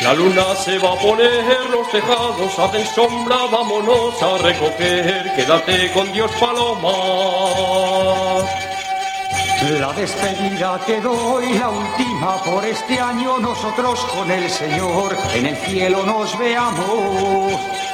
La luna se va a poner, los tejados hacen sombra, vámonos a recoger. Quédate con Dios, paloma. La despedida te doy, la última por este año. Nosotros con el Señor en el cielo nos veamos.